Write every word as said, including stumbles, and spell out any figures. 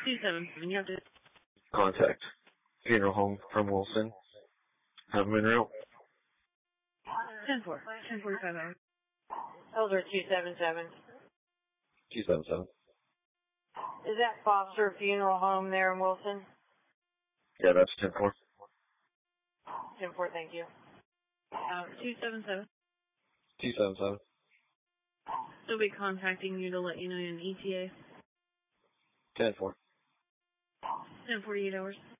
two seven seven, you have to... Contact funeral home from Wilson. Have them en route. ten four, ten forty-five hours. Elder two seven seven. two seven seven. Is that Foster Funeral Home there in Wilson? Yeah, that's ten four. ten four, thank you. Uh, two seven seven. two seven seven. They'll be contacting you to let you know in E T A. ten four. ten forty-eight hours.